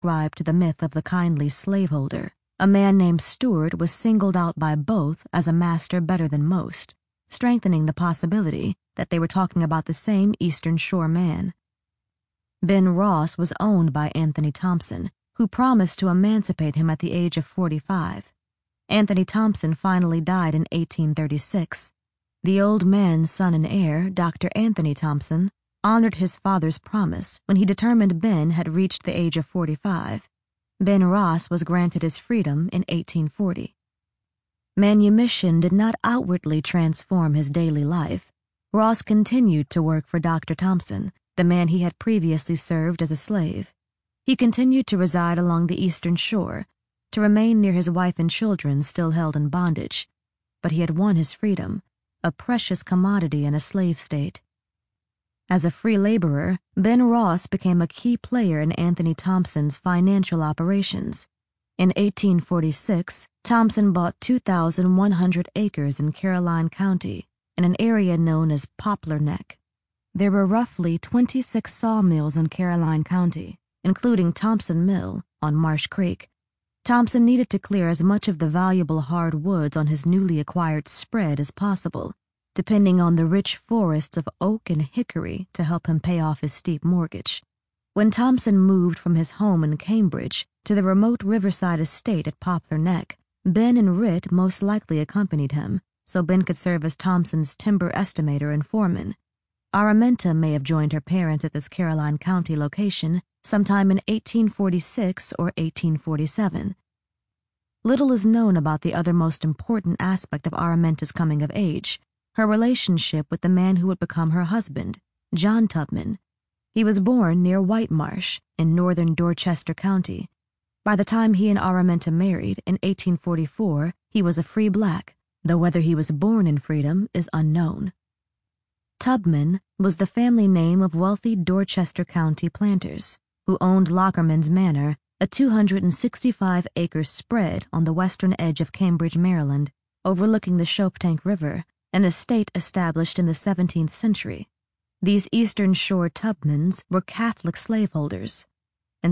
ascribed to the myth of the kindly slaveholder, a man named Stuart was singled out by both as a master better than most, strengthening the possibility that they were talking about the same Eastern Shore man. Ben Ross was owned by Anthony Thompson, who promised to emancipate him at the age of 45. Anthony Thompson finally died in 1836. The old man's son and heir, Dr. Anthony Thompson, honored his father's promise when he determined Ben had reached the age of 45. Ben Ross was granted his freedom in 1840. Manumission did not outwardly transform his daily life. Ross continued to work for Dr. Thompson, the man he had previously served as a slave. He continued to reside along the Eastern Shore, to remain near his wife and children still held in bondage, but he had won his freedom, a precious commodity in a slave state. As a free laborer, Ben Ross became a key player in Anthony Thompson's financial operations. In 1846, Thompson bought 2,100 acres in Caroline County, in an area known as Poplar Neck. There were roughly 26 sawmills in Caroline County, including Thompson Mill on Marsh Creek. Thompson needed to clear as much of the valuable hardwoods on his newly acquired spread as possible, depending on the rich forests of oak and hickory to help him pay off his steep mortgage. When Thompson moved from his home in Cambridge to the remote riverside estate at Poplar Neck, Ben and Ritt most likely accompanied him, so Ben could serve as Thompson's timber estimator and foreman. Araminta may have joined her parents at this Caroline County location sometime in 1846 or 1847. Little is known about the other most important aspect of Araminta's coming of age, her relationship with the man who would become her husband, John Tubman. He was born near White Marsh in northern Dorchester County. By the time he and Araminta married in 1844, he was a free black, though whether he was born in freedom is unknown. Tubman was the family name of wealthy Dorchester County planters who owned Lockerman's Manor, a 265-acre spread on the western edge of Cambridge, Maryland, overlooking the Choptank River, an estate established in the 17th century. These Eastern Shore Tubmans were Catholic slaveholders. In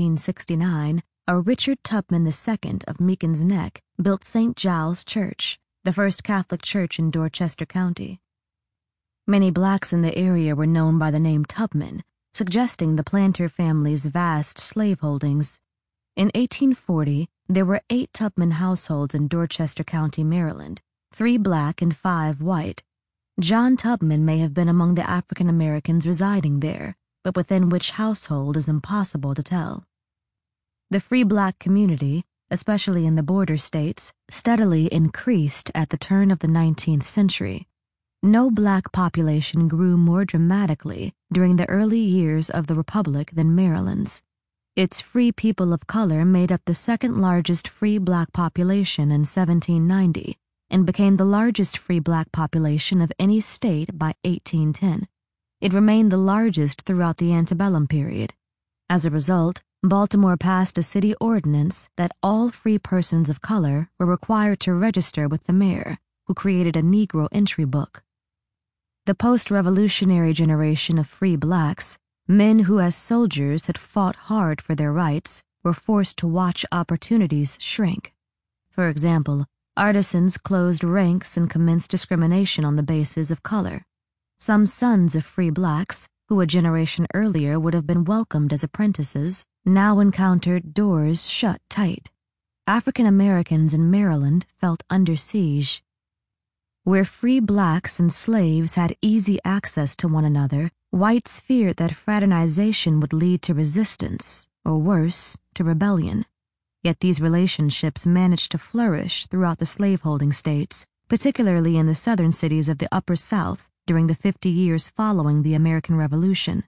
1769, a Richard Tubman II of Meakin's Neck built St. Giles Church, the first Catholic church in Dorchester County. Many blacks in the area were known by the name Tubman, suggesting the planter family's vast slaveholdings. In 1840, there were 8 Tubman households in Dorchester County, Maryland, 3 black and 5 white. John Tubman may have been among the African Americans residing there, but within which household is impossible to tell. The free black community, especially in the border states, steadily increased at the turn of the 19th century. No black population grew more dramatically during the early years of the Republic than Maryland's. Its free people of color made up the second largest free black population in 1790 and became the largest free black population of any state by 1810. It remained the largest throughout the antebellum period. As a result, Baltimore passed a city ordinance that all free persons of color were required to register with the mayor, who created a Negro entry book. The post-revolutionary generation of free blacks, men who as soldiers had fought hard for their rights, were forced to watch opportunities shrink. For example, artisans closed ranks and commenced discrimination on the basis of color. Some sons of free blacks, who a generation earlier would have been welcomed as apprentices, now encountered doors shut tight. African Americans in Maryland felt under siege. Where free blacks and slaves had easy access to one another, whites feared that fraternization would lead to resistance, or worse, to rebellion. Yet these relationships managed to flourish throughout the slaveholding states, particularly in the southern cities of the Upper South during the 50 years following the American Revolution.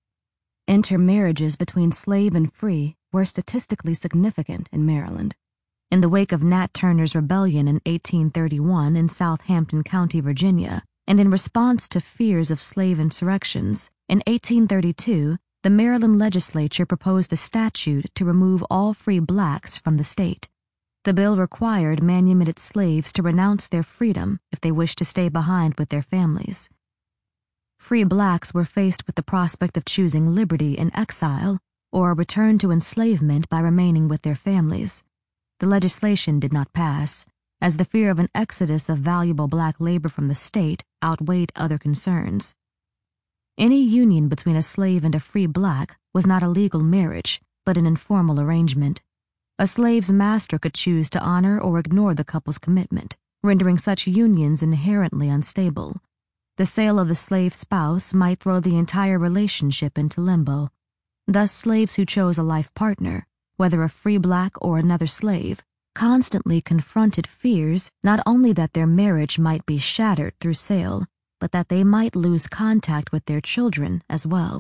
Intermarriages between slave and free were statistically significant in Maryland. In the wake of Nat Turner's rebellion in 1831 in Southampton County, Virginia, and in response to fears of slave insurrections, in 1832, the Maryland legislature proposed a statute to remove all free blacks from the state. The bill required manumitted slaves to renounce their freedom if they wished to stay behind with their families. Free blacks were faced with the prospect of choosing liberty in exile or a return to enslavement by remaining with their families. The legislation did not pass, as the fear of an exodus of valuable black labor from the state outweighed other concerns. Any union between a slave and a free black was not a legal marriage, but an informal arrangement. A slave's master could choose to honor or ignore the couple's commitment, rendering such unions inherently unstable. The sale of the slave spouse might throw the entire relationship into limbo. Thus, slaves who chose a life partner, whether a free black or another slave, constantly confronted fears not only that their marriage might be shattered through sale, but that they might lose contact with their children as well.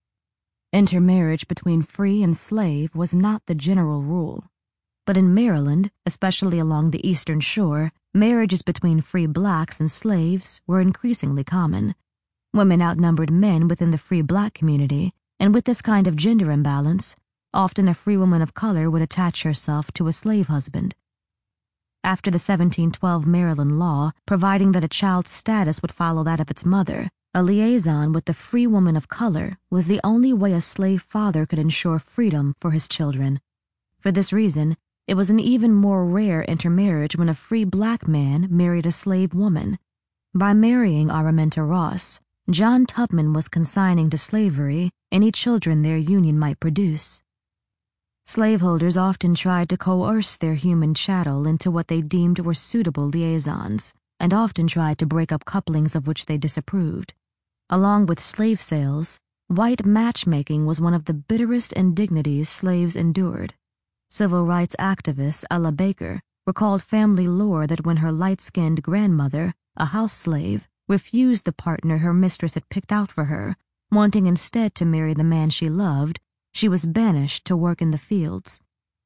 Intermarriage between free and slave was not the general rule. But in Maryland, especially along the Eastern Shore, marriages between free blacks and slaves were increasingly common. Women outnumbered men within the free black community, and with this kind of gender imbalance, often a free woman of color would attach herself to a slave husband. After the 1712 Maryland law providing that a child's status would follow that of its mother, a liaison with the free woman of color was the only way a slave father could ensure freedom for his children. For this reason, it was an even more rare intermarriage when a free black man married a slave woman. By marrying Araminta Ross, John Tubman was consigning to slavery any children their union might produce. Slaveholders often tried to coerce their human chattel into what they deemed were suitable liaisons, and often tried to break up couplings of which they disapproved. Along with slave sales, white matchmaking was one of the bitterest indignities slaves endured. Civil rights activist Ella Baker recalled family lore that when her light-skinned grandmother, a house slave, refused the partner her mistress had picked out for her, wanting instead to marry the man she loved, she was banished to work in the fields.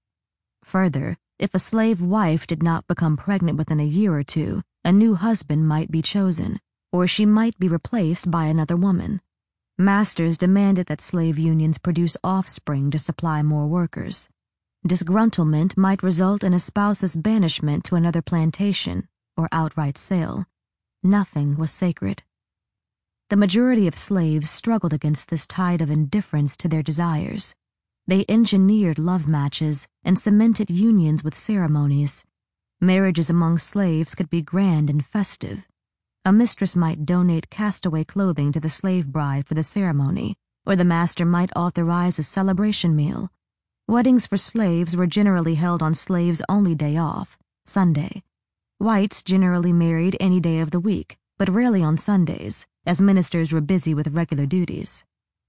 Further, if a slave wife did not become pregnant within a year or two, a new husband might be chosen, or she might be replaced by another woman. Masters demanded that slave unions produce offspring to supply more workers. Disgruntlement might result in a spouse's banishment to another plantation or outright sale. Nothing was sacred. The majority of slaves struggled against this tide of indifference to their desires. They engineered love matches and cemented unions with ceremonies. Marriages among slaves could be grand and festive. A mistress might donate castaway clothing to the slave bride for the ceremony, or the master might authorize a celebration meal. Weddings for slaves were generally held on slaves' only day off, Sunday. Whites generally married any day of the week, but rarely on Sundays, as ministers were busy with regular duties.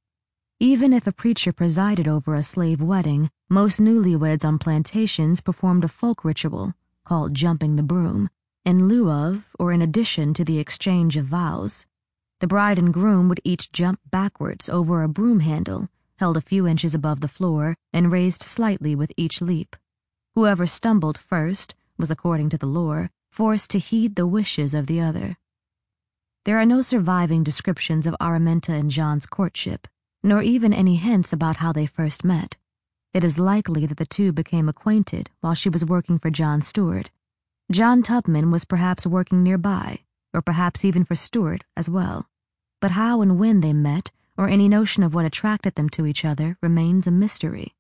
Even if a preacher presided over a slave wedding, most newlyweds on plantations performed a folk ritual, called jumping the broom, in lieu of or in addition to the exchange of vows. The bride and groom would each jump backwards over a broom handle, held a few inches above the floor and raised slightly with each leap. Whoever stumbled first was, according to the lore, forced to heed the wishes of the other. There are no surviving descriptions of Araminta and John's courtship, nor even any hints about how they first met. It is likely that the two became acquainted while she was working for John Stewart. John Tubman was perhaps working nearby, or perhaps even for Stewart as well. But how and when they met, or any notion of what attracted them to each other, remains a mystery.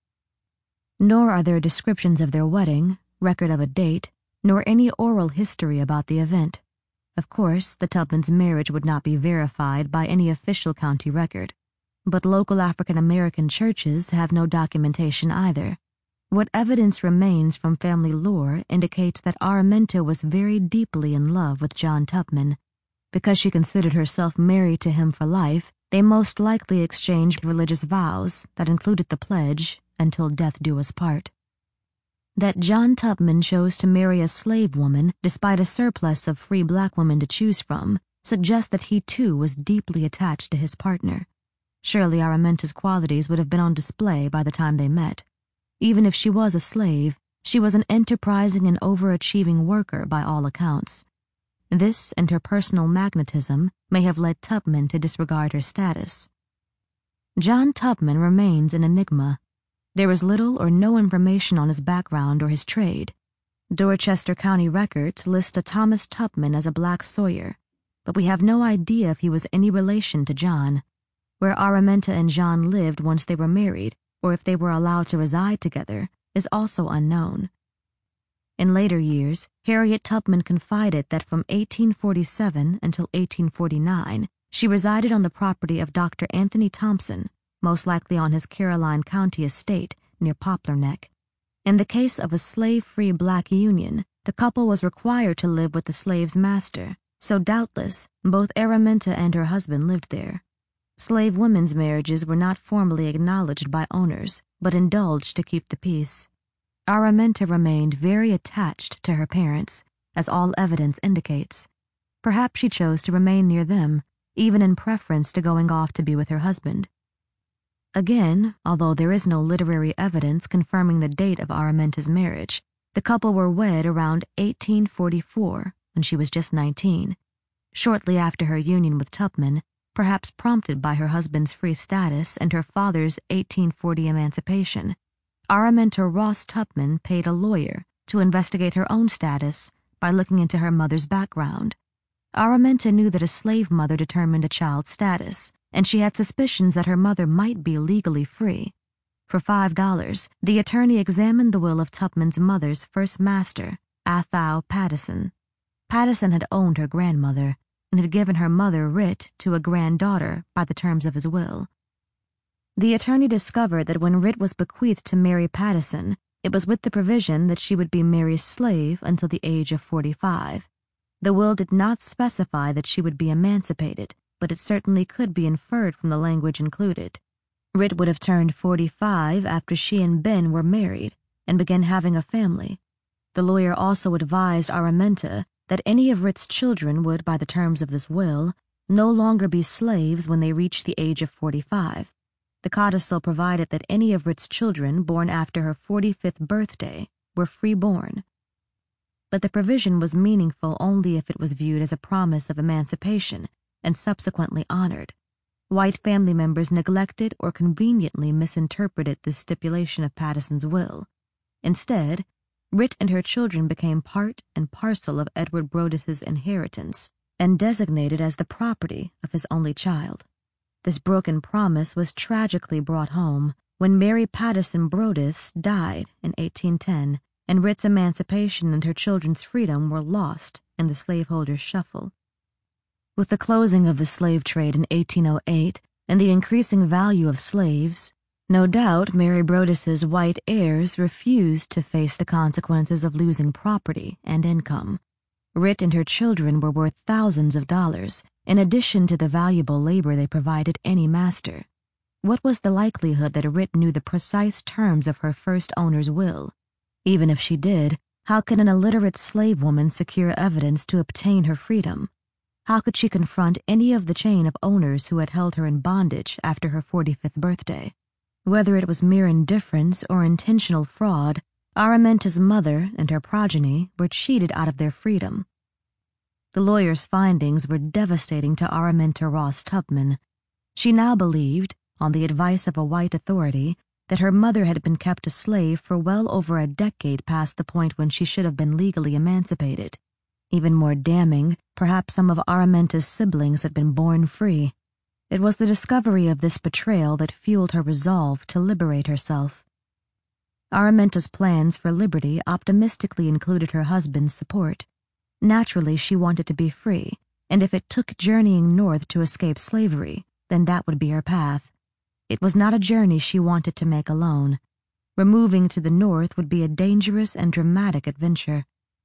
Nor are there descriptions of their wedding, record of a date, nor any oral history about the event. Of course, the Tubmans' marriage would not be verified by any official county record, but local African-American churches have no documentation either. What evidence remains from family lore indicates that Araminta was very deeply in love with John Tubman. Because she considered herself married to him for life, they most likely exchanged religious vows that included the pledge, "Until death do us part." That John Tubman chose to marry a slave woman despite a surplus of free black women to choose from suggests that he too was deeply attached to his partner. Surely Araminta's qualities would have been on display by the time they met. Even if she was a slave, she was an enterprising and overachieving worker by all accounts. This and her personal magnetism may have led Tubman to disregard her status. John Tubman remains an enigma. There is little or no information on his background or his trade. Dorchester County records list a Thomas Tubman as a black sawyer, but we have no idea if he was any relation to John. Where Araminta and John lived once they were married or if they were allowed to reside together, is also unknown. In later years, Harriet Tubman confided that from 1847 until 1849, she resided on the property of Dr. Anthony Thompson, most likely on his Caroline County estate near Poplar Neck. In the case of a slave-free black union, the couple was required to live with the slave's master, so doubtless both Araminta and her husband lived there. Slave women's marriages were not formally acknowledged by owners, but indulged to keep the peace. Araminta remained very attached to her parents, as all evidence indicates. Perhaps she chose to remain near them, even in preference to going off to be with her husband. Again, although there is no literary evidence confirming the date of Araminta's marriage, the couple were wed around 1844, when she was just 19. Shortly after her union with Tubman, perhaps prompted by her husband's free status and her father's 1840 emancipation, Araminta Ross Tubman paid a lawyer to investigate her own status by looking into her mother's background. Araminta knew that a slave mother determined a child's status, and she had suspicions that her mother might be legally free. For $5, the attorney examined the will of Tubman's mother's first master, Athau Pattison. Pattison had owned her grandmother and had given her mother writ to a granddaughter by the terms of his will. The attorney discovered that when writ was bequeathed to Mary Pattison, it was with the provision that she would be Mary's slave until the age of 45. The will did not specify that she would be emancipated, but it certainly could be inferred from the language included. Writ would have turned 45 after she and Ben were married and began having a family. The lawyer also advised Araminta that any of Writ's children would, by the terms of this will, no longer be slaves when they reached the age of 45. The codicil provided that any of Writ's children born after her 45th birthday were freeborn. But the provision was meaningful only if it was viewed as a promise of emancipation and subsequently honored. White family members neglected or conveniently misinterpreted this stipulation of Pattison's will. Instead, Writ and her children became part and parcel of Edward Brodess's inheritance and designated as the property of his only child. This broken promise was tragically brought home when Mary Pattison Brodess died in 1810, and Writ's emancipation and her children's freedom were lost in the slaveholders' shuffle. With the closing of the slave trade in 1808 and the increasing value of slaves, no doubt Mary Brodess's white heirs refused to face the consequences of losing property and income. Writ and her children were worth thousands of dollars, in addition to the valuable labor they provided any master. What was the likelihood that Writ knew the precise terms of her first owner's will? Even if she did, how could an illiterate slave woman secure evidence to obtain her freedom? How could she confront any of the chain of owners who had held her in bondage after her 45th birthday? Whether it was mere indifference or intentional fraud, Araminta's mother and her progeny were cheated out of their freedom. The lawyer's findings were devastating to Araminta Ross Tubman. She now believed, on the advice of a white authority, that her mother had been kept a slave for well over a decade past the point when she should have been legally emancipated. Even more damning, perhaps some of Araminta's siblings had been born free. It was the discovery of this betrayal that fueled her resolve to liberate herself. Araminta's plans for liberty optimistically included her husband's support. Naturally, she wanted to be free, and if it took journeying north to escape slavery, then that would be her path. It was not a journey she wanted to make alone. Removing to the north would be a dangerous and dramatic adventure.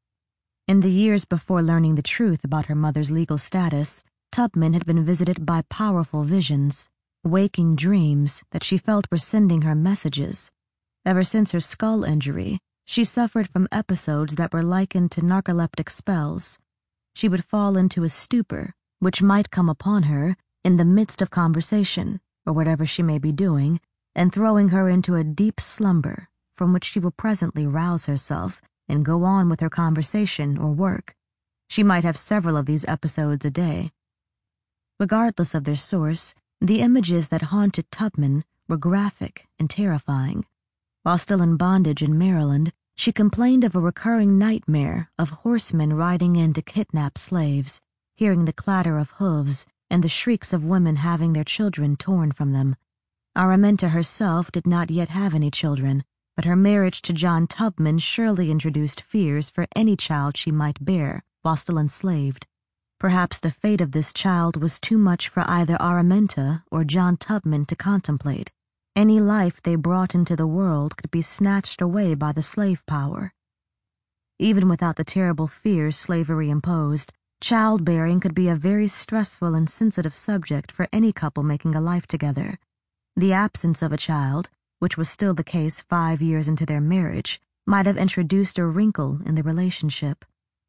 In the years before learning the truth about her mother's legal status, Tubman had been visited by powerful visions, waking dreams that she felt were sending her messages. Ever since her skull injury, she suffered from episodes that were likened to narcoleptic spells. She would fall into a stupor, which might come upon her in the midst of conversation, or whatever she may be doing, and throwing her into a deep slumber from which she will presently rouse herself and go on with her conversation or work. She might have several of these episodes a day. Regardless of their source, the images that haunted Tubman were graphic and terrifying. While still in bondage in Maryland, she complained of a recurring nightmare of horsemen riding in to kidnap slaves, hearing the clatter of hooves and the shrieks of women having their children torn from them. Araminta herself did not yet have any children, but her marriage to John Tubman surely introduced fears for any child she might bear while still enslaved. Perhaps the fate of this child was too much for either Araminta or John Tubman to contemplate. Any life they brought into the world could be snatched away by the slave power. Even without the terrible fears slavery imposed, childbearing could be a very stressful and sensitive subject for any couple making a life together. The absence of a child, which was still the case 5 years into their marriage, might have introduced a wrinkle in the relationship.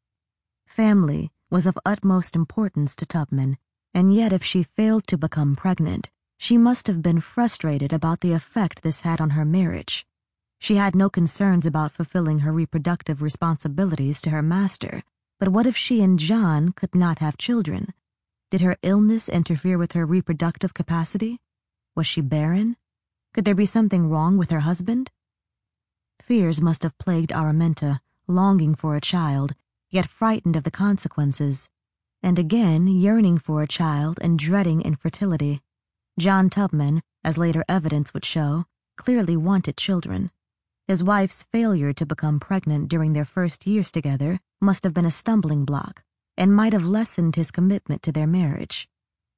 Family was of utmost importance to Tubman, and yet if she failed to become pregnant, she must have been frustrated about the effect this had on her marriage. She had no concerns about fulfilling her reproductive responsibilities to her master, but what if she and John could not have children? Did her illness interfere with her reproductive capacity? Was she barren? Could there be something wrong with her husband? Fears must have plagued Araminta, longing for a child, yet frightened of the consequences, and again yearning for a child and dreading infertility. John Tubman, as later evidence would show, clearly wanted children. His wife's failure to become pregnant during their first years together must have been a stumbling block, and might have lessened his commitment to their marriage.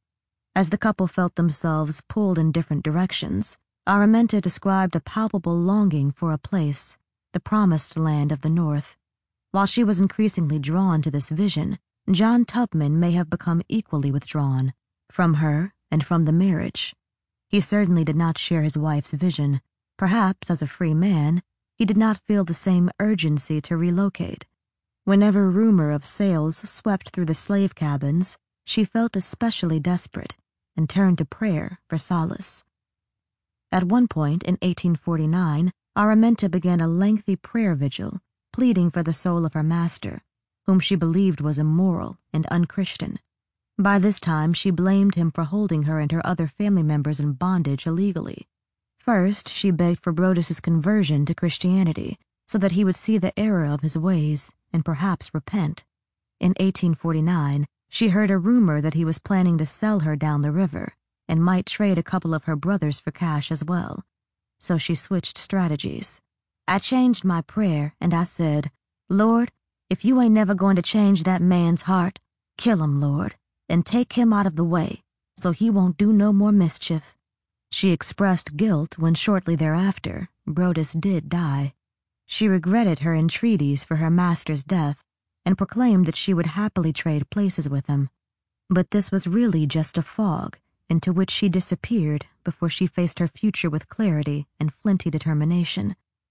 As the couple felt themselves pulled in different directions, Araminta described a palpable longing for a place, the promised land of the North. While she was increasingly drawn to this vision, John Tubman may have become equally withdrawn, from her and from the marriage. He certainly did not share his wife's vision. Perhaps, as a free man, he did not feel the same urgency to relocate. Whenever rumor of sales swept through the slave cabins, she felt especially desperate and turned to prayer for solace. At one point in 1849, Araminta began a lengthy prayer vigil, pleading for the soul of her master, whom she believed was immoral and unchristian. By this time, she blamed him for holding her and her other family members in bondage illegally. First, she begged for Brodess's conversion to Christianity, so that he would see the error of his ways and perhaps repent. In 1849, she heard a rumor that he was planning to sell her down the river and might trade a couple of her brothers for cash as well. So she switched strategies. I changed my prayer and I said, Lord, if you ain't never going to change that man's heart, kill him, Lord, and take him out of the way so he won't do no more mischief. She expressed guilt when shortly thereafter Brodess did die. She regretted her entreaties for her master's death and proclaimed that she would happily trade places with him. But this was really just a fog into which she disappeared before she faced her future with clarity and flinty determination.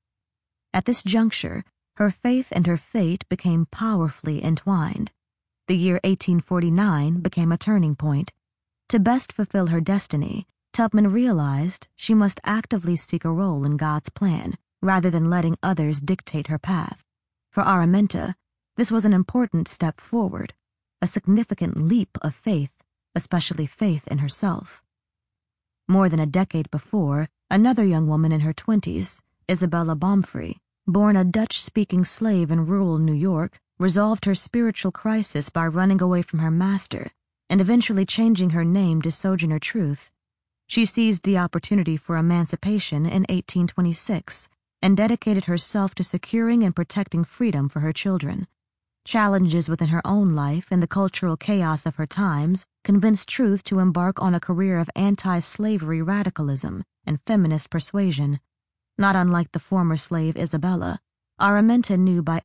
At this juncture, her faith and her fate became powerfully entwined. The year 1849 became a turning point. To best fulfill her destiny, Tubman realized she must actively seek a role in God's plan, rather than letting others dictate her path. For Araminta, this was an important step forward, a significant leap of faith, especially faith in herself. More than a decade before, another young woman in her 20s, Isabella Baumfree, born a Dutch-speaking slave in rural New York, resolved her spiritual crisis by running away from her master and eventually changing her name to Sojourner Truth. She seized the opportunity for emancipation in 1826 and dedicated herself to securing and protecting freedom for her children. Challenges within her own life and the cultural chaos of her times convinced Truth to embark on a career of anti-slavery radicalism and feminist persuasion. Not unlike the former slave Isabella, Araminta knew by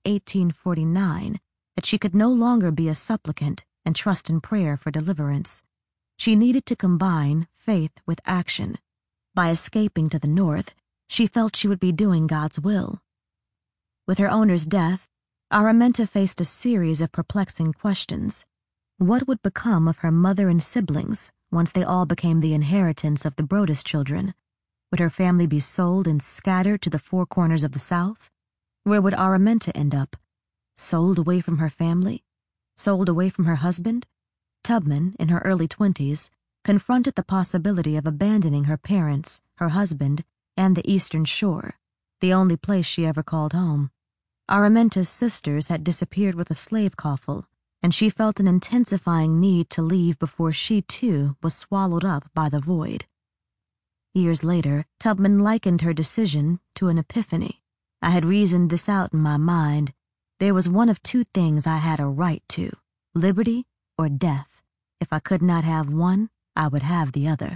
1849 that she could no longer be a supplicant and trust in prayer for deliverance. She needed to combine faith with action. By escaping to the North, she felt she would be doing God's will. With her owner's death, Araminta faced a series of perplexing questions. What would become of her mother and siblings once they all became the inheritance of the Brodess children? Would her family be sold and scattered to the four corners of the South? Where would Araminta end up? Sold away from her family? Sold away from her husband? Tubman, in her early 20s, confronted the possibility of abandoning her parents, her husband, and the Eastern Shore, the only place she ever called home. Araminta's sisters had disappeared with a slave coffle, and she felt an intensifying need to leave before she, too, was swallowed up by the void. Years later, Tubman likened her decision to an epiphany. I had reasoned this out in my mind. There was one of two things I had a right to: liberty or death. If I could not have one, I would have the other.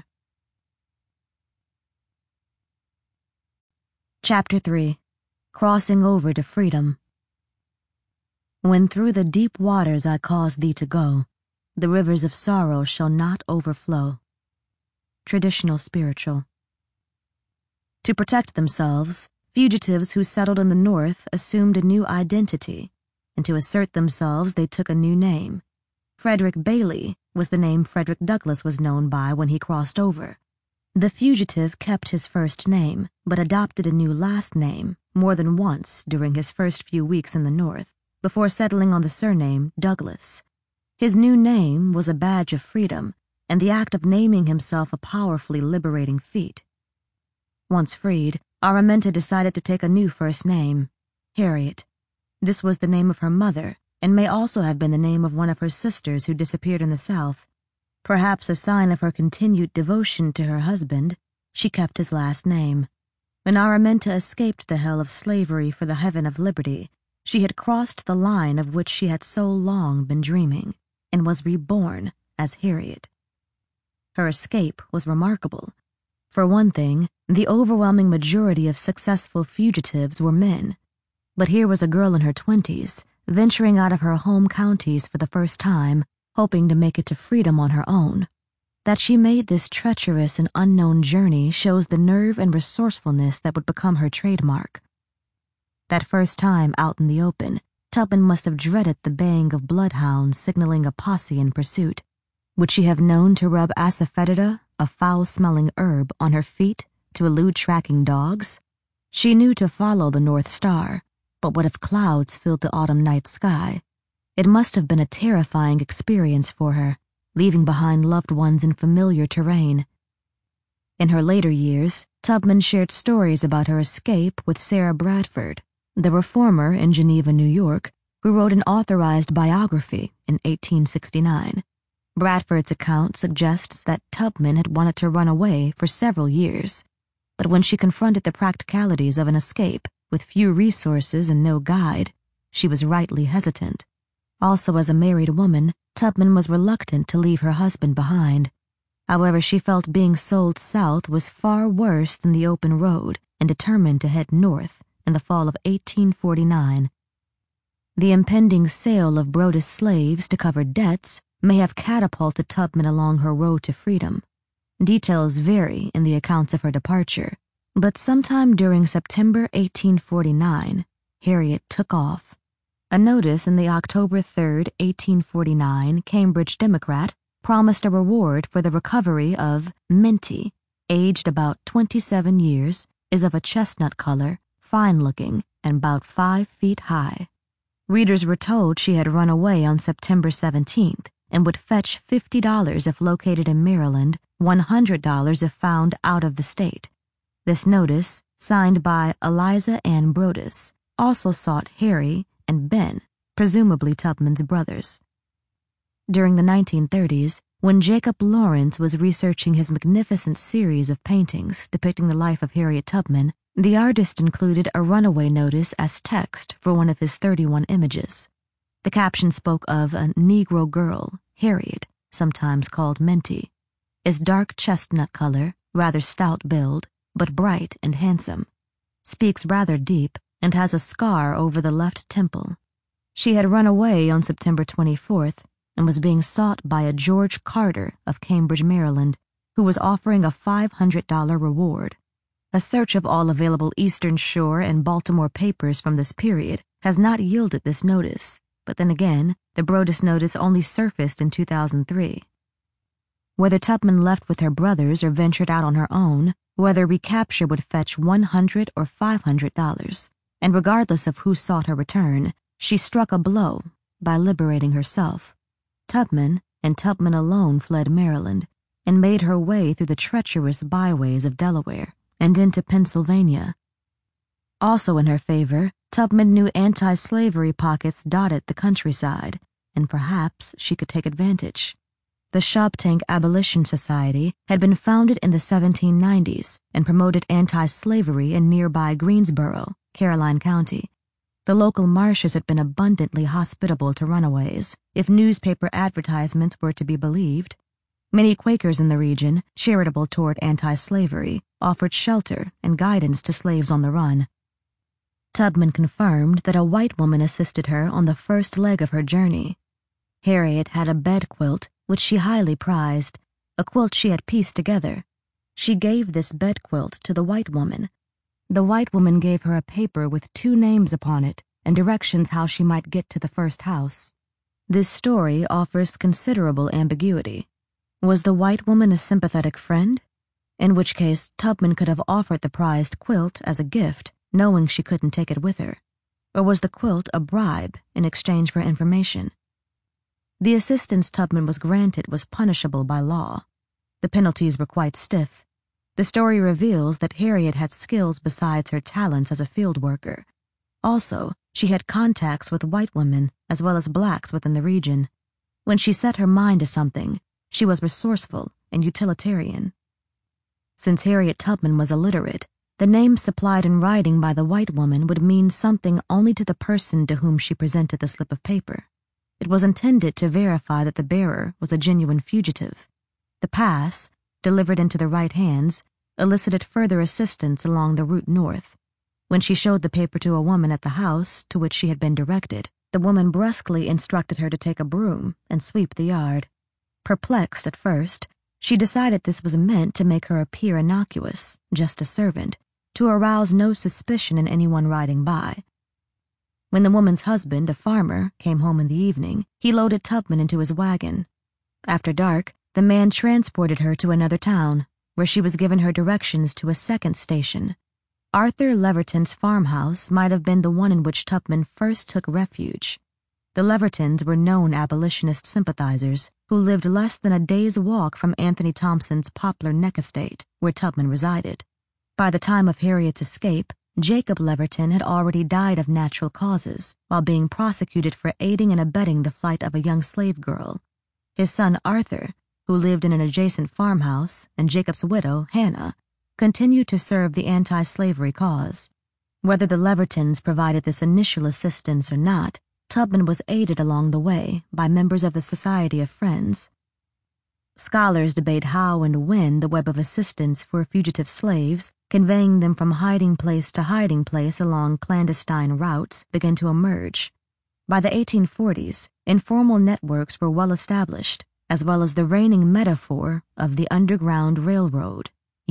Chapter 3. Crossing Over to Freedom. When through the deep waters I cause thee to go, the rivers of sorrow shall not overflow. Traditional Spiritual. To protect themselves, fugitives who settled in the North assumed a new identity, and to assert themselves they took a new name. Frederick Bailey was the name Frederick Douglass was known by when he crossed over. The fugitive kept his first name, but adopted a new last name more than once during his first few weeks in the North, before settling on the surname Douglass. His new name was a badge of freedom, and the act of naming himself a powerfully liberating feat. Once freed, Araminta decided to take a new first name, Harriet. This was the name of her mother, and may also have been the name of one of her sisters who disappeared in the South. Perhaps a sign of her continued devotion to her husband, she kept his last name. When Araminta escaped the hell of slavery for the heaven of liberty, she had crossed the line of which she had so long been dreaming, and was reborn as Harriet. Her escape was remarkable. For one thing, the overwhelming majority of successful fugitives were men. But here was a girl in her 20s, venturing out of her home counties for the first time, hoping to make it to freedom on her own. That she made this treacherous and unknown journey shows the nerve and resourcefulness that would become her trademark. That first time out in the open, Tubman must have dreaded the baying of bloodhounds signaling a posse in pursuit. Would she have known to rub asafoetida, a foul-smelling herb, on her feet to elude tracking dogs? She knew to follow the North Star, but what if clouds filled the autumn night sky? It must have been a terrifying experience for her, leaving behind loved ones in familiar terrain. In her later years, Tubman shared stories about her escape with Sarah Bradford, the reformer in Geneva, New York, who wrote an authorized biography in 1869. Bradford's account suggests that Tubman had wanted to run away for several years, but when she confronted the practicalities of an escape with few resources and no guide, she was rightly hesitant. Also, as a married woman, Tubman was reluctant to leave her husband behind. However, she felt being sold south was far worse than the open road and determined to head north in the fall of 1849. The impending sale of Brodus slaves to cover debts may have catapulted Tubman along her road to freedom. Details vary in the accounts of her departure, but sometime during September 1849, Harriet took off. A notice in the October 3, 1849 Cambridge Democrat promised a reward for the recovery of Minty, aged about 27 years, is of a chestnut color, fine-looking, and about 5 feet high. Readers were told she had run away on September 17th and would fetch $50 if located in Maryland, $100 if found out of the state. This notice, signed by Eliza Ann Brodus, also sought Harry and Ben, presumably Tubman's brothers. During the 1930s, when Jacob Lawrence was researching his magnificent series of paintings depicting the life of Harriet Tubman, the artist included a runaway notice as text for one of his 31 images. The caption spoke of a Negro girl, Harriet, sometimes called Minty, is dark chestnut color, rather stout build, but bright and handsome, speaks rather deep, and has a scar over the left temple. She had run away on September 24th and was being sought by a George Carter of Cambridge, Maryland, who was offering a $500 reward. A search of all available Eastern Shore and Baltimore papers from this period has not yielded this notice, but then again, the Brodus notice only surfaced in 2003. Whether Tubman left with her brothers or ventured out on her own, whether recapture would fetch $100 or $500, and regardless of who sought her return, she struck a blow by liberating herself. Tubman, and Tubman alone, fled Maryland and made her way through the treacherous byways of Delaware and into Pennsylvania. Also in her favor, Tubman knew anti-slavery pockets dotted the countryside, and perhaps she could take advantage. The Choptank Abolition Society had been founded in the 1790s and promoted anti-slavery in nearby Greensboro, Caroline County. The local marshes had been abundantly hospitable to runaways, if newspaper advertisements were to be believed. Many Quakers in the region, charitable toward anti-slavery, offered shelter and guidance to slaves on the run. Tubman confirmed that a white woman assisted her on the first leg of her journey. Harriet had a bed quilt, which she highly prized, a quilt she had pieced together. She gave this bed quilt to the white woman. The white woman gave her a paper with 2 names upon it and directions how she might get to the first house. This story offers considerable ambiguity. Was the white woman a sympathetic friend? In which case, Tubman could have offered the prized quilt as a gift, knowing she couldn't take it with her. Or was the quilt a bribe in exchange for information? The assistance Tubman was granted was punishable by law. The penalties were quite stiff. The story reveals that Harriet had skills besides her talents as a field worker. Also, she had contacts with white women as well as blacks within the region. When she set her mind to something, she was resourceful and utilitarian. Since Harriet Tubman was illiterate, the name supplied in writing by the white woman would mean something only to the person to whom she presented the slip of paper. It was intended to verify that the bearer was a genuine fugitive. The pass, delivered into the right hands, elicited further assistance along the route north. When she showed the paper to a woman at the house to which she had been directed, the woman brusquely instructed her to take a broom and sweep the yard. Perplexed at first, she decided this was meant to make her appear innocuous, just a servant, to arouse no suspicion in anyone riding by. When the woman's husband, a farmer, came home in the evening, he loaded Tubman into his wagon. After dark, the man transported her to another town, where she was given her directions to a second station. Arthur Leverton's farmhouse might have been the one in which Tubman first took refuge. The Levertons were known abolitionist sympathizers who lived less than a day's walk from Anthony Thompson's Poplar Neck estate, where Tubman resided. By the time of Harriet's escape, Jacob Leverton had already died of natural causes while being prosecuted for aiding and abetting the flight of a young slave girl. His son Arthur, who lived in an adjacent farmhouse, and Jacob's widow, Hannah, continued to serve the anti-slavery cause. Whether the Levertons provided this initial assistance or not, Tubman was aided along the way by members of the Society of Friends. Scholars debate how and when the web of assistance for fugitive slaves, conveying them from hiding place to hiding place along clandestine routes, began to emerge. By the 1840s, informal networks were well established, as well as the reigning metaphor of the Underground Railroad,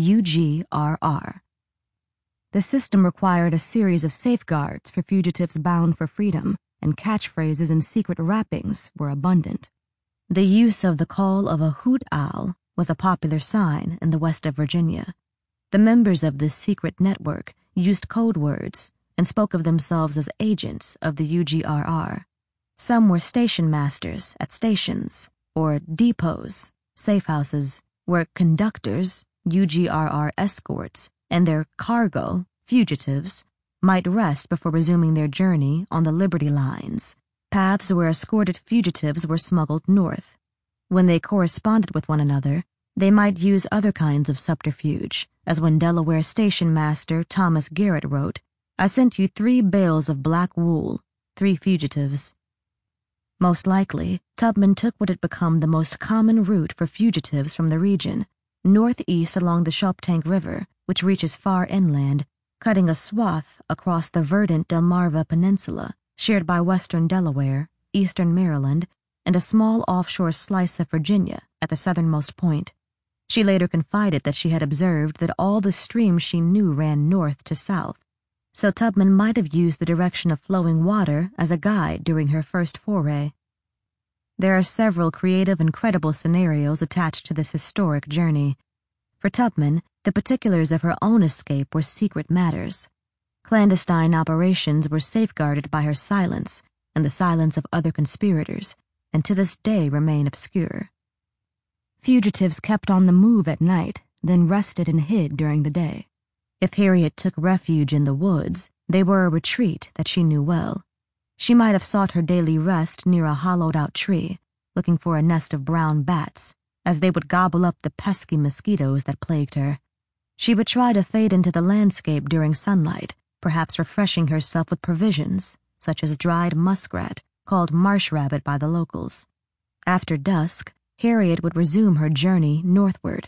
UGRR. The system required a series of safeguards for fugitives bound for freedom, and catchphrases and secret rappings were abundant. The use of the call of a hoot owl was a popular sign in the west of Virginia. The members of this secret network used code words and spoke of themselves as agents of the UGRR. Some were station masters at stations, or depots, safe houses, where conductors, UGRR escorts, and their cargo, fugitives, might rest before resuming their journey on the Liberty lines, paths where escorted fugitives were smuggled north. When they corresponded with one another, they might use other kinds of subterfuge, as when Delaware station master Thomas Garrett wrote, "I sent you 3 bales of black wool, 3 fugitives." Most likely, Tubman took what had become the most common route for fugitives from the region, northeast along the Choptank River, which reaches far inland, cutting a swath across the verdant Delmarva Peninsula, shared by western Delaware, eastern Maryland, and a small offshore slice of Virginia at the southernmost point. She later confided that she had observed that all the streams she knew ran north to south, so Tubman might have used the direction of flowing water as a guide during her first foray. There are several creative and credible scenarios attached to this historic journey. For Tubman, the particulars of her own escape were secret matters. Clandestine operations were safeguarded by her silence and the silence of other conspirators, and to this day remain obscure. Fugitives kept on the move at night, then rested and hid during the day. If Harriet took refuge in the woods, they were a retreat that she knew well. She might have sought her daily rest near a hollowed-out tree, looking for a nest of brown bats, as they would gobble up the pesky mosquitoes that plagued her. She would try to fade into the landscape during sunlight, perhaps refreshing herself with provisions, such as dried muskrat, called marsh rabbit by the locals. After dusk, Harriet would resume her journey northward.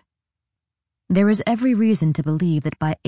There is every reason to believe that by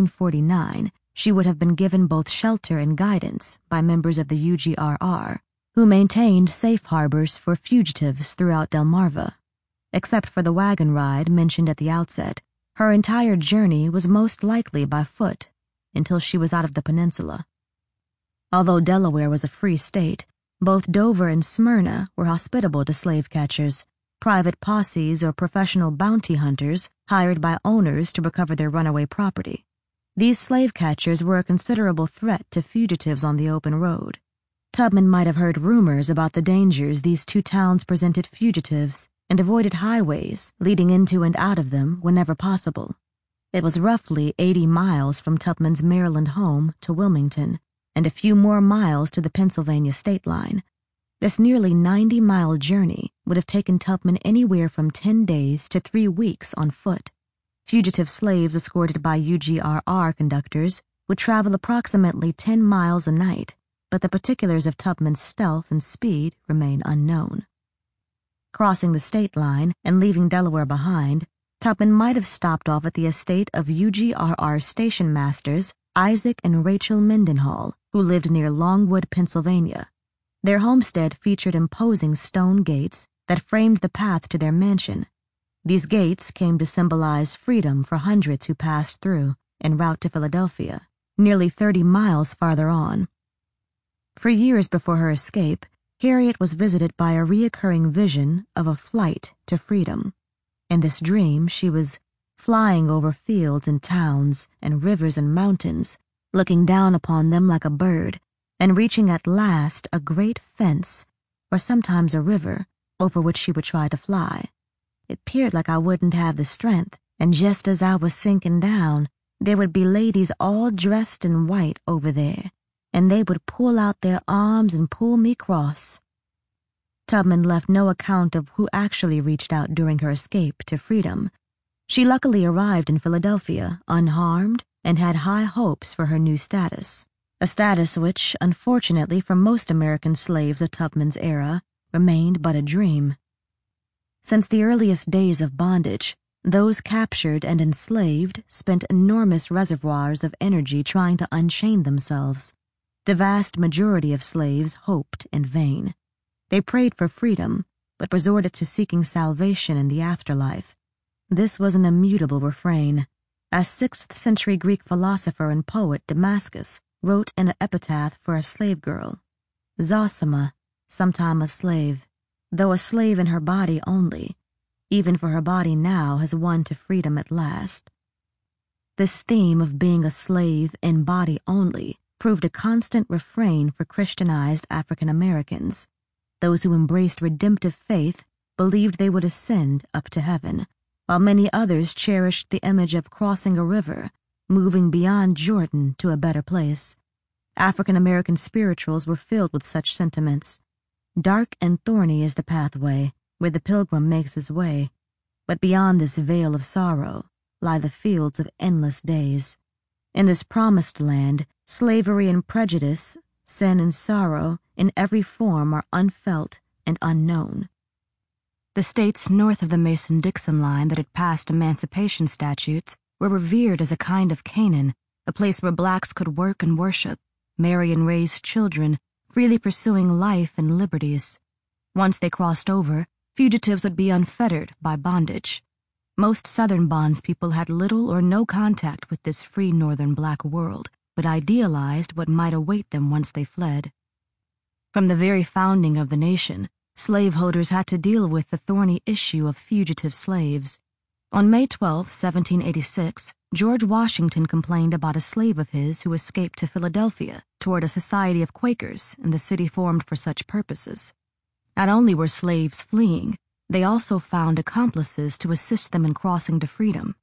1849 she would have been given both shelter and guidance by members of the UGRR, who maintained safe harbors for fugitives throughout Delmarva. Except for the wagon ride mentioned at the outset, her entire journey was most likely by foot until she was out of the peninsula. Although Delaware was a free state, both Dover and Smyrna were hospitable to slave catchers, private posses or professional bounty hunters hired by owners to recover their runaway property. These slave catchers were a considerable threat to fugitives on the open road. Tubman might have heard rumors about the dangers these two towns presented fugitives and avoided highways leading into and out of them whenever possible. It was roughly 80 miles from Tubman's Maryland home to Wilmington, and a few more miles to the Pennsylvania state line. This nearly 90-mile journey would have taken Tubman anywhere from 10 days to 3 weeks on foot. Fugitive slaves escorted by UGRR conductors would travel approximately 10 miles a night, but the particulars of Tubman's stealth and speed remain unknown. Crossing the state line and leaving Delaware behind, Tubman might have stopped off at the estate of UGRR station masters Isaac and Rachel Mendenhall, who lived near Longwood, Pennsylvania. Their homestead featured imposing stone gates that framed the path to their mansion. These gates came to symbolize freedom for hundreds who passed through en route to Philadelphia, nearly 30 miles farther on. For years before her escape, Harriet was visited by a reoccurring vision of a flight to freedom. In this dream, she was flying over fields and towns and rivers and mountains, looking down upon them like a bird, and reaching at last a great fence, or sometimes a river, over which she would try to fly. It appeared like I wouldn't have the strength, and just as I was sinking down, there would be ladies all dressed in white over there, and they would pull out their arms and pull me cross. Tubman left no account of who actually reached out during her escape to freedom. She luckily arrived in Philadelphia unharmed and had high hopes for her new status, a status which, unfortunately for most American slaves of Tubman's era, remained but a dream. Since the earliest days of bondage, those captured and enslaved spent enormous reservoirs of energy trying to unchain themselves. The vast majority of slaves hoped in vain. They prayed for freedom, but resorted to seeking salvation in the afterlife. This was an immutable refrain, as 6th century Greek philosopher and poet Damascus wrote in an epitaph for a slave girl: Zosima, sometime a slave, though a slave in her body only, even for her body now has won to freedom at last. This theme of being a slave in body only proved a constant refrain for Christianized African Americans. Those who embraced redemptive faith believed they would ascend up to heaven, while many others cherished the image of crossing a river, moving beyond Jordan to a better place. African American spirituals were filled with such sentiments. Dark and thorny is the pathway where the pilgrim makes his way, but beyond this veil of sorrow lie the fields of endless days. In this promised land, slavery and prejudice, sin and sorrow in every form are unfelt and unknown. The states north of the Mason-Dixon line that had passed emancipation statutes were revered as a kind of Canaan, a place where blacks could work and worship, marry and raise children, freely pursuing life and liberties. Once they crossed over, fugitives would be unfettered by bondage. Most Southern bondspeople had little or no contact with this free northern black world, but idealized what might await them once they fled. From the very founding of the nation, slaveholders had to deal with the thorny issue of fugitive slaves. On May 12, 1786, George Washington complained about a slave of his who escaped to Philadelphia toward a society of Quakers in the city formed for such purposes. Not only were slaves fleeing, they also found accomplices to assist them in crossing to freedom.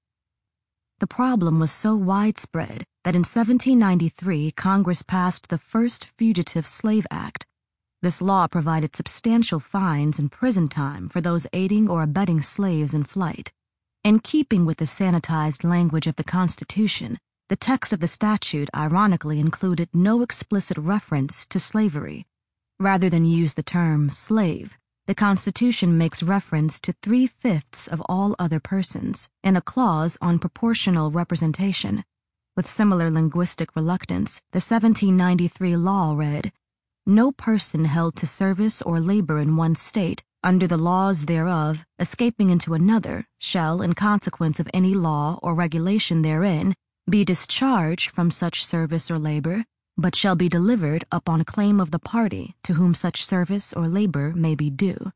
The problem was so widespread that in 1793 Congress passed the first Fugitive Slave Act. This law provided substantial fines and prison time for those aiding or abetting slaves in flight. In keeping with the sanitized language of the Constitution, the text of the statute ironically included no explicit reference to slavery. Rather than use the term slave, the Constitution makes reference to 3/5 of all other persons in a clause on proportional representation. With similar linguistic reluctance, the 1793 law read, "No person held to service or labor in one state, under the laws thereof, escaping into another, shall, in consequence of any law or regulation therein, be discharged from such service or labor, but shall be delivered upon claim of the party to whom such service or labor may be due."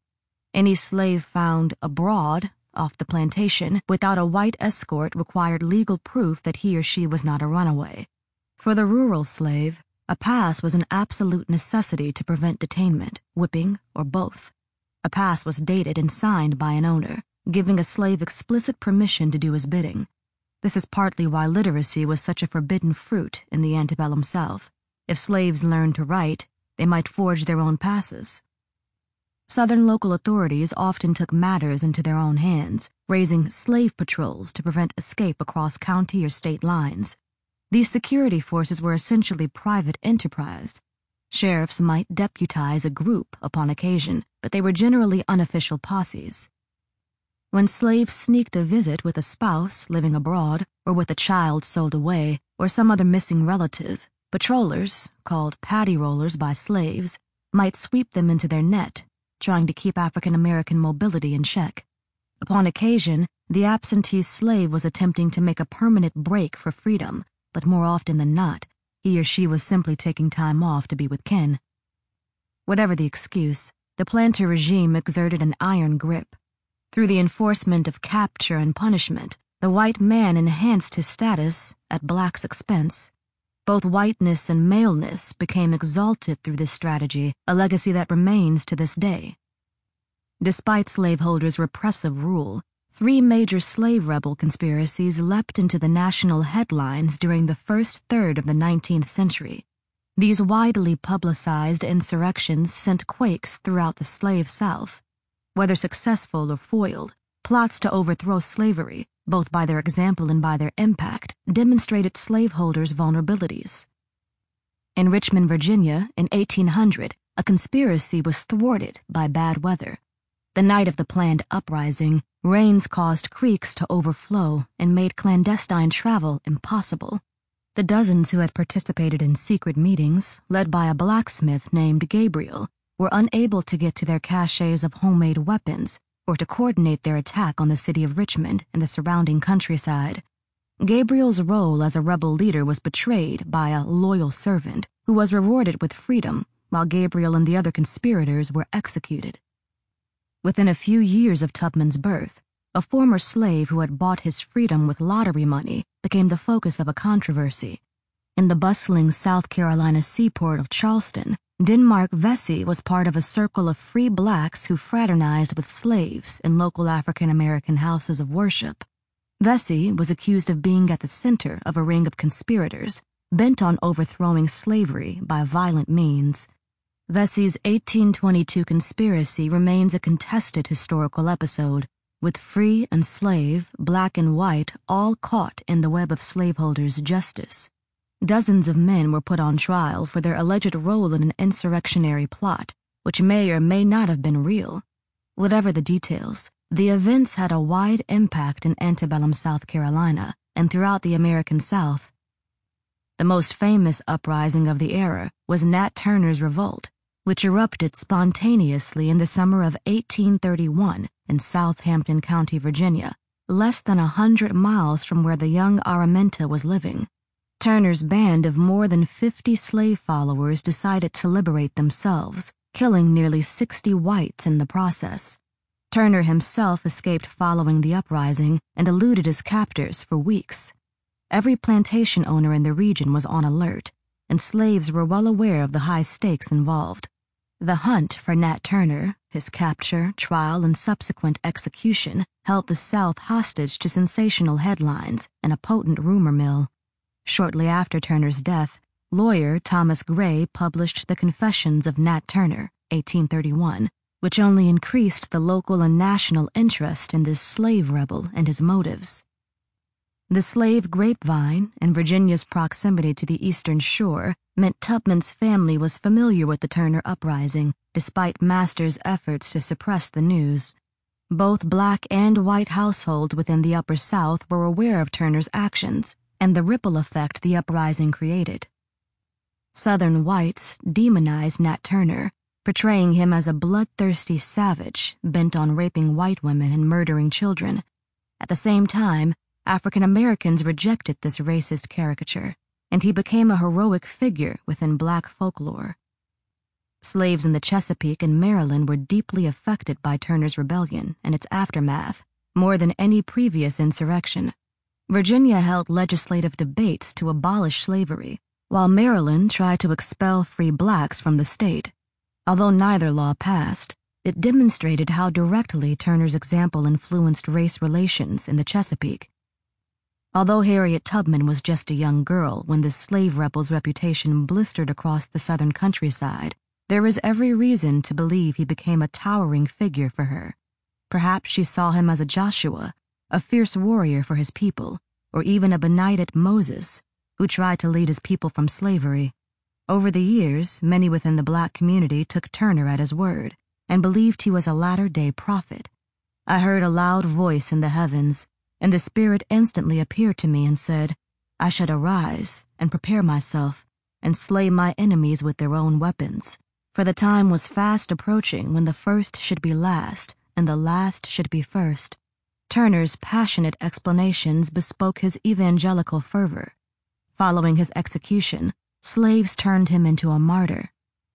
Any slave found abroad, off the plantation, without a white escort required legal proof that he or she was not a runaway. For the rural slave, a pass was an absolute necessity to prevent detainment, whipping, or both. A pass was dated and signed by an owner, giving a slave explicit permission to do his bidding. This is partly why literacy was such a forbidden fruit in the antebellum South. If slaves learned to write, they might forge their own passes. Southern local authorities often took matters into their own hands, raising slave patrols to prevent escape across county or state lines. These security forces were essentially private enterprise. Sheriffs might deputize a group upon occasion, but they were generally unofficial posses. When slaves sneaked a visit with a spouse living abroad, or with a child sold away, or some other missing relative, patrollers, called paddy rollers by slaves, might sweep them into their net, trying to keep African American mobility in check. Upon occasion, the absentee slave was attempting to make a permanent break for freedom, but more often than not, he or she was simply taking time off to be with kin. Whatever the excuse, the planter regime exerted an iron grip. Through the enforcement of capture and punishment, the white man enhanced his status at black's expense. Both whiteness and maleness became exalted through this strategy, a legacy that remains to this day. Despite slaveholders' repressive rule, 3 major slave rebel conspiracies leapt into the national headlines during the first third of the 19th century. These widely publicized insurrections sent quakes throughout the slave South. Whether successful or foiled, plots to overthrow slavery, both by their example and by their impact, demonstrated slaveholders' vulnerabilities. In Richmond, Virginia, in 1800, a conspiracy was thwarted by bad weather. The night of the planned uprising, rains caused creeks to overflow and made clandestine travel impossible. The dozens who had participated in secret meetings, led by a blacksmith named Gabriel, were unable to get to their caches of homemade weapons or to coordinate their attack on the city of Richmond and the surrounding countryside. Gabriel's role as a rebel leader was betrayed by a loyal servant who was rewarded with freedom, while Gabriel and the other conspirators were executed. Within a few years of Tubman's birth, a former slave who had bought his freedom with lottery money became the focus of a controversy. In the bustling South Carolina seaport of Charleston, Denmark Vesey was part of a circle of free blacks who fraternized with slaves in local African American houses of worship. Vesey was accused of being at the center of a ring of conspirators bent on overthrowing slavery by violent means. Vesey's 1822 conspiracy remains a contested historical episode, with free and slave, black and white, all caught in the web of slaveholders' justice. Dozens of men were put on trial for their alleged role in an insurrectionary plot, which may or may not have been real. Whatever the details, the events had a wide impact in antebellum South Carolina and throughout the American South. The most famous uprising of the era was Nat Turner's Revolt, which erupted spontaneously in the summer of 1831 in Southampton County, Virginia, less than 100 miles from where the young Araminta was living. Turner's band of more than 50 slave followers decided to liberate themselves, killing nearly 60 whites in the process. Turner himself escaped following the uprising and eluded his captors for weeks. Every plantation owner in the region was on alert, and slaves were well aware of the high stakes involved. The hunt for Nat Turner, his capture, trial, and subsequent execution held the South hostage to sensational headlines and a potent rumor mill. Shortly after Turner's death, Lawyer Thomas Gray published The Confessions of Nat Turner, 1831, which only increased the local and national interest in this slave rebel and his motives. The slave grapevine and Virginia's proximity to the Eastern Shore meant Tubman's family was familiar with the Turner uprising, despite Master's efforts to suppress the news. Both black and white households within the Upper South were aware of Turner's actions and the ripple effect the uprising created. Southern whites demonized Nat Turner, portraying him as a bloodthirsty savage bent on raping white women and murdering children. At the same time, African Americans rejected this racist caricature, and he became a heroic figure within black folklore. Slaves in the Chesapeake and Maryland were deeply affected by Turner's rebellion and its aftermath, more than any previous insurrection. Virginia held legislative debates to abolish slavery, while Maryland tried to expel free blacks from the state. Although neither law passed, it demonstrated how directly Turner's example influenced race relations in the Chesapeake. Although Harriet Tubman was just a young girl when the slave rebel's reputation blistered across the southern countryside, there is every reason to believe he became a towering figure for her. Perhaps she saw him as a Joshua, a fierce warrior for his people, or even a benighted Moses, who tried to lead his people from slavery. Over the years, many within the black community took Turner at his word and believed he was a latter-day prophet. I heard a loud voice in the heavens, and the Spirit instantly appeared to me and said, I should arise and prepare myself and slay my enemies with their own weapons, for the time was fast approaching when the first should be last and the last should be first. Turner's passionate explanations bespoke his evangelical fervor. Following his execution, slaves turned him into a martyr.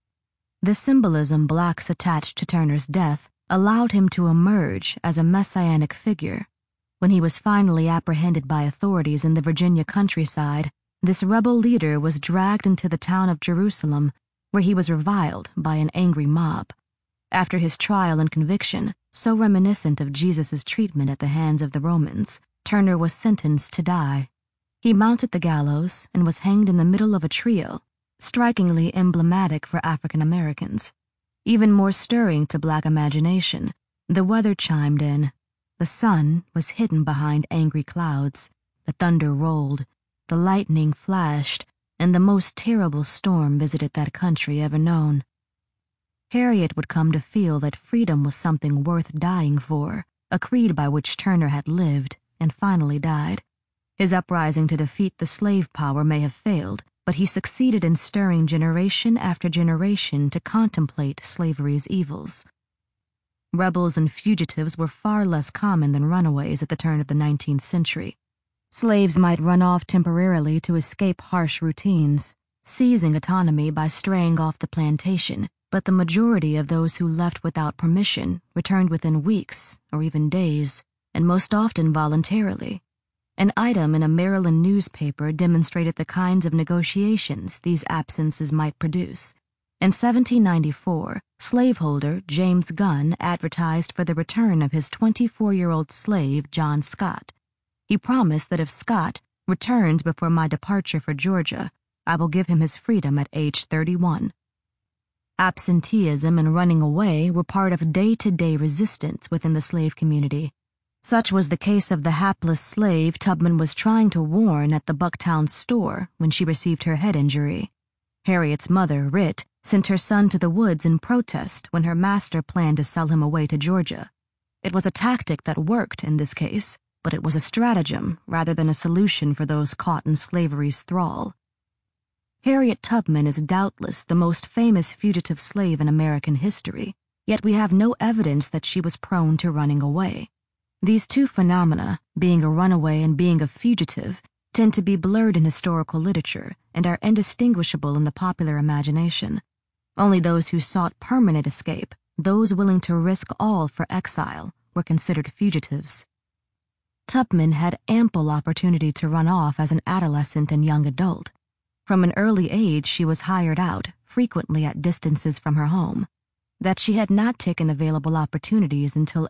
The symbolism blacks attached to Turner's death allowed him to emerge as a messianic figure. When he was finally apprehended by authorities in the Virginia countryside, this rebel leader was dragged into the town of Jerusalem, where he was reviled by an angry mob. After his trial and conviction, so reminiscent of Jesus' treatment at the hands of the Romans, Turner was sentenced to die. He mounted the gallows and was hanged in the middle of a trio, strikingly emblematic for African Americans. Even more stirring to black imagination, the weather chimed in. The sun was hidden behind angry clouds, the thunder rolled, the lightning flashed, and the most terrible storm visited that country ever known. Harriet would come to feel that freedom was something worth dying for, a creed by which Turner had lived and finally died. His uprising to defeat the slave power may have failed, but he succeeded in stirring generation after generation to contemplate slavery's evils. Rebels and fugitives were far less common than runaways at the turn of the 19th century. Slaves might run off temporarily to escape harsh routines, seizing autonomy by straying off the plantation, but the majority of those who left without permission returned within weeks or even days, and most often voluntarily. An item in a Maryland newspaper demonstrated the kinds of negotiations these absences might produce. In 1794, slaveholder James Gunn advertised for the return of his 24-year-old slave John Scott. He promised that if Scott returns before my departure for Georgia, I will give him his freedom at age 31. Absenteeism and running away were part of day-to-day resistance within the slave community. Such was the case of the hapless slave Tubman was trying to warn at the Bucktown store when she received her head injury. Harriet's mother, Rit, sent her son to the woods in protest when her master planned to sell him away to Georgia. It was a tactic that worked in this case, but it was a stratagem rather than a solution for those caught in slavery's thrall. Harriet Tubman is doubtless the most famous fugitive slave in American history, yet we have no evidence that she was prone to running away. These two phenomena, being a runaway and being a fugitive, tend to be blurred in historical literature and are indistinguishable in the popular imagination. Only those who sought permanent escape, those willing to risk all for exile, were considered fugitives. Tubman had ample opportunity to run off as an adolescent and young adult. From an early age, she was hired out, frequently at distances from her home. That she had not taken available opportunities until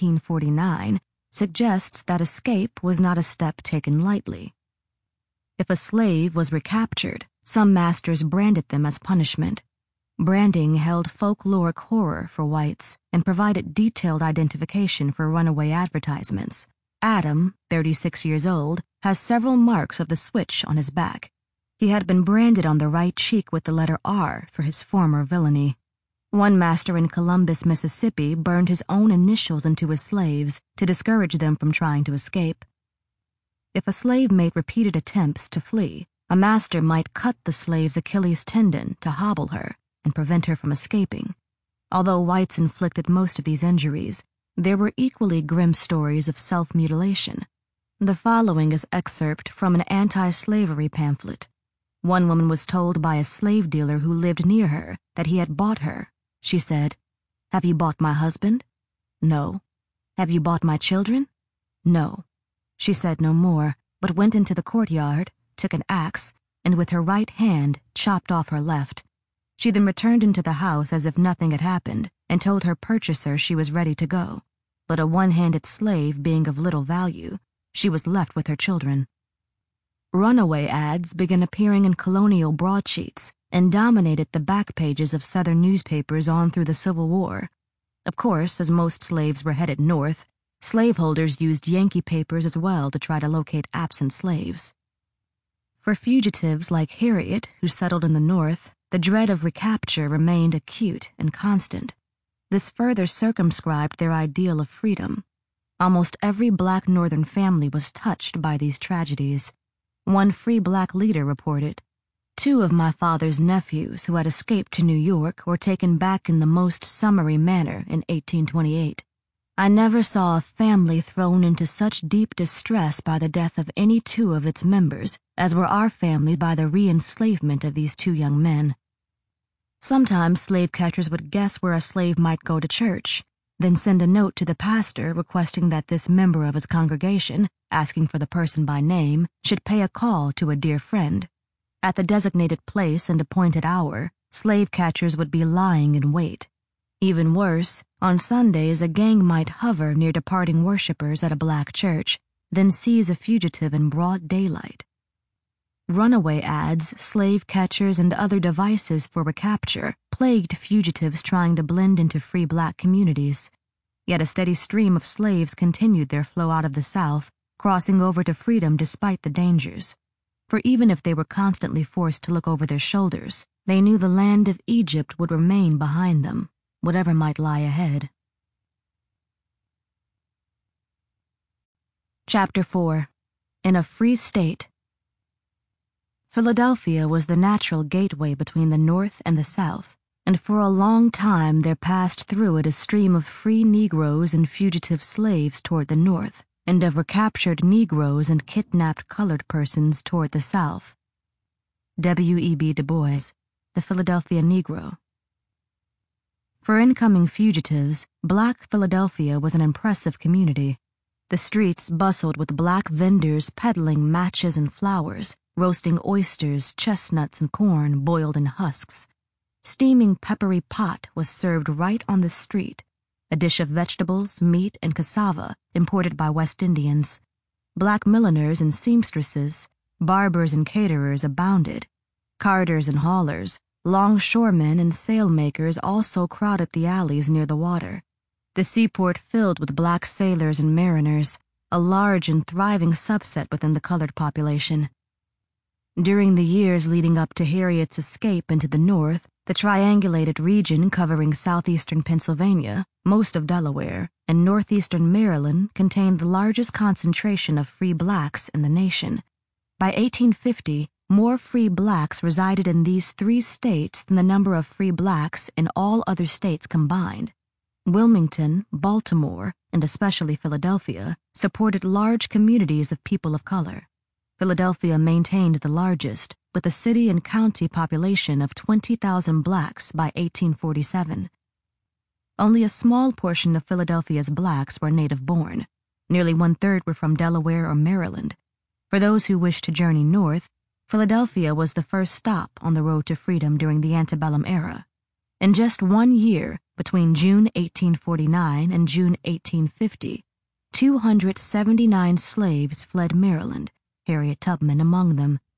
1849 suggests that escape was not a step taken lightly. If a slave was recaptured, Some masters branded them as punishment. Branding held folkloric horror for whites and provided detailed identification for runaway advertisements. Adam, 36 years old, has several marks of the switch on his back. He had been branded on the right cheek with the letter R for his former villainy. One master in Columbus, Mississippi, burned his own initials into his slaves to discourage them from trying to escape. If a slave made repeated attempts to flee, a master might cut the slave's Achilles tendon to hobble her and prevent her from escaping. Although whites inflicted most of these injuries, there were equally grim stories of self-mutilation. The following is excerpt from an anti-slavery pamphlet. One woman was told by a slave dealer who lived near her that he had bought her. She said, "Have you bought my husband?" "No." "Have you bought my children?" "No." She said no more, but went into the courtyard, took an axe, and with her right hand chopped off her left. She then returned into the house as if nothing had happened and told her purchaser she was ready to go. But a one-handed slave being of little value, she was left with her children. Runaway ads began appearing in colonial broadsheets and dominated the back pages of Southern newspapers on through the Civil War. Of course, as most slaves were headed north, slaveholders used Yankee papers as well to try to locate absent slaves. For fugitives like Harriet, who settled in the North, the dread of recapture remained acute and constant. This further circumscribed their ideal of freedom. Almost every black Northern family was touched by these tragedies. One free black leader reported, "Two of my father's nephews who had escaped to New York were taken back in the most summary manner in 1828. I never saw a family thrown into such deep distress by the death of any two of its members as were our family by the re-enslavement of these two young men." Sometimes slave catchers would guess where a slave might go to church, then send a note to the pastor requesting that this member of his congregation, asking for the person by name, should pay a call to a dear friend. At the designated place and appointed hour, slave catchers would be lying in wait. Even worse, on Sundays a gang might hover near departing worshippers at a black church, then seize a fugitive in broad daylight. Runaway ads, slave catchers, and other devices for recapture plagued fugitives trying to blend into free black communities. Yet a steady stream of slaves continued their flow out of the South, crossing over to freedom despite the dangers. For even if they were constantly forced to look over their shoulders, they knew the land of Egypt would remain behind them, whatever might lie ahead. Chapter 4. In a Free State. Philadelphia was the natural gateway between the North and the South, and for a long time there passed through it a stream of free Negroes and fugitive slaves toward the North, and of recaptured Negroes and kidnapped colored persons toward the South. W.E.B. Du Bois, The Philadelphia Negro. For incoming fugitives, Black Philadelphia was an impressive community. The streets bustled with black vendors peddling matches and flowers, roasting oysters, chestnuts, and corn boiled in husks. Steaming peppery pot was served right on the street, a dish of vegetables, meat, and cassava imported by West Indians. Black milliners and seamstresses, barbers and caterers abounded. Carters and haulers, longshoremen and sailmakers also crowded the alleys near the water. The seaport filled with black sailors and mariners, a large and thriving subset within the colored population. During the years leading up to Harriet's escape into the North, the triangulated region covering southeastern Pennsylvania, most of Delaware, and northeastern Maryland contained the largest concentration of free blacks in the nation. By 1850, more free blacks resided in these three states than the number of free blacks in all other states combined. Wilmington, Baltimore, and especially Philadelphia, supported large communities of people of color. Philadelphia maintained the largest, with a city and county population of 20,000 blacks by 1847. Only a small portion of Philadelphia's blacks were native-born. Nearly one-third were from Delaware or Maryland. For those who wished to journey north, Philadelphia was the first stop on the road to freedom during the antebellum era. In just 1 year, between June 1849 and June 1850, 279 slaves fled Maryland, Harriet Tubman among them,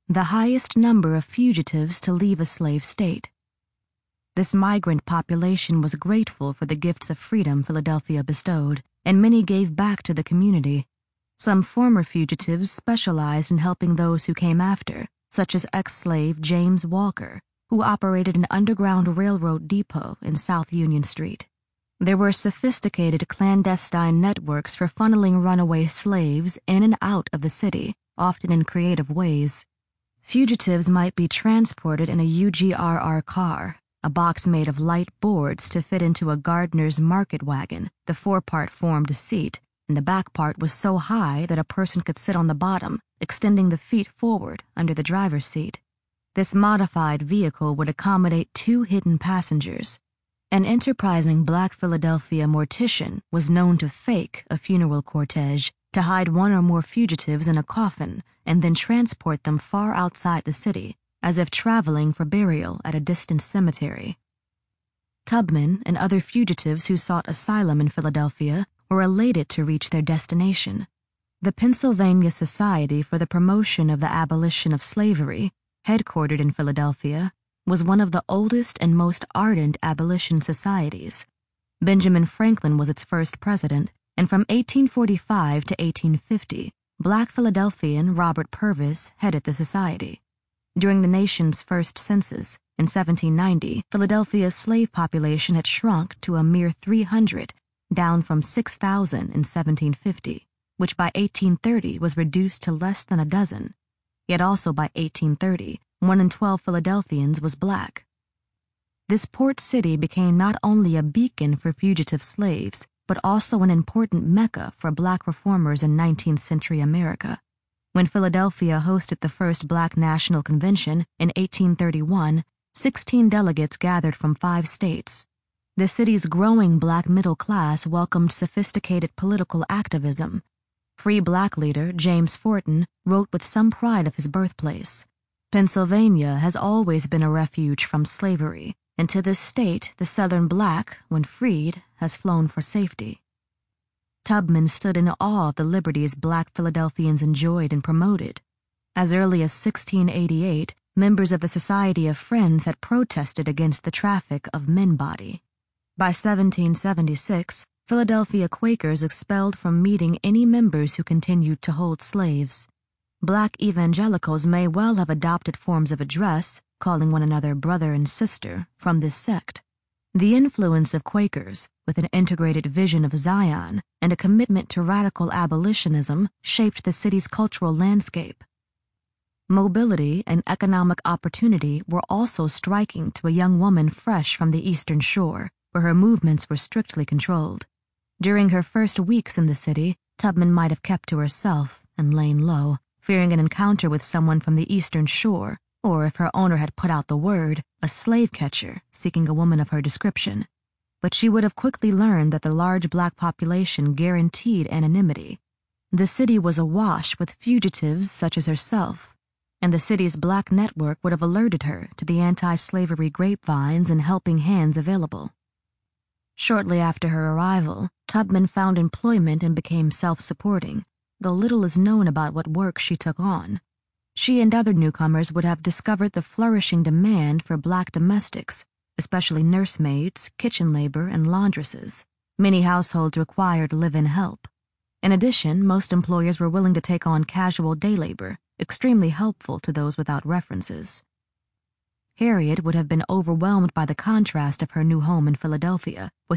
the highest number of fugitives to leave a slave state. This migrant population was grateful for the gifts of freedom Philadelphia bestowed, and many gave back to the community. Some former fugitives specialized in helping those who came after, such as ex-slave James Walker, who operated an underground railroad depot in South Union Street. There were sophisticated clandestine networks for funneling runaway slaves in and out of the city, often in creative ways. Fugitives might be transported in a UGRR car, a box made of light boards to fit into a gardener's market wagon. The forepart formed a seat, and the back part was so high that a person could sit on the bottom, extending the feet forward under the driver's seat. This modified vehicle would accommodate 2 hidden passengers. An enterprising Black Philadelphia mortician was known to fake a funeral cortege to hide 1 or more fugitives in a coffin and then transport them far outside the city, as if traveling for burial at a distant cemetery. Tubman and other fugitives who sought asylum in Philadelphia were elated to reach their destination. The Pennsylvania Society for the Promotion of the Abolition of Slavery, headquartered in Philadelphia, was one of the oldest and most ardent abolition societies. Benjamin Franklin was its first president, and from 1845 to 1850, Black Philadelphian Robert Purvis headed the society. During the nation's first census, in 1790, Philadelphia's slave population had shrunk to a mere 300, down from 6,000 in 1750, which by 1830 was reduced to less than a dozen. Yet also by 1830, 1 in 12 Philadelphians was Black. This port city became not only a beacon for fugitive slaves, but also an important mecca for Black reformers in 19th century America. When Philadelphia hosted the first Black National Convention in 1831, 16 delegates gathered from 5 states. The city's growing Black middle class welcomed sophisticated political activism. Free Black leader James Forten wrote with some pride of his birthplace, "Pennsylvania has always been a refuge from slavery, and to this state the Southern Black, when freed, has flown for safety." Tubman stood in awe of the liberties Black Philadelphians enjoyed and promoted. As early as 1688, members of the Society of Friends had protested against the traffic of men body. By 1776, Philadelphia Quakers expelled from meeting any members who continued to hold slaves. Black evangelicals may well have adopted forms of address, calling one another brother and sister, from this sect. The influence of Quakers, with an integrated vision of Zion and a commitment to radical abolitionism, shaped the city's cultural landscape. Mobility and economic opportunity were also striking to a young woman fresh from the Eastern Shore, where her movements were strictly controlled. During her first weeks in the city, Tubman might have kept to herself and lain low, fearing an encounter with someone from the Eastern Shore, or if her owner had put out the word, a slave catcher seeking a woman of her description. But she would have quickly learned that the large Black population guaranteed anonymity. The city was awash with fugitives such as herself, and the city's Black network would have alerted her to the anti-slavery grapevines and helping hands available. Shortly after her arrival, Tubman found employment and became self-supporting, though little is known about what work she took on. She and other newcomers would have discovered the flourishing demand for Black domestics, especially nursemaids, kitchen labor, and laundresses. Many households required live-in help. In addition, most employers were willing to take on casual day labor, extremely helpful to those without references. Harriet would have been overwhelmed by the contrast of her new home in Philadelphia, with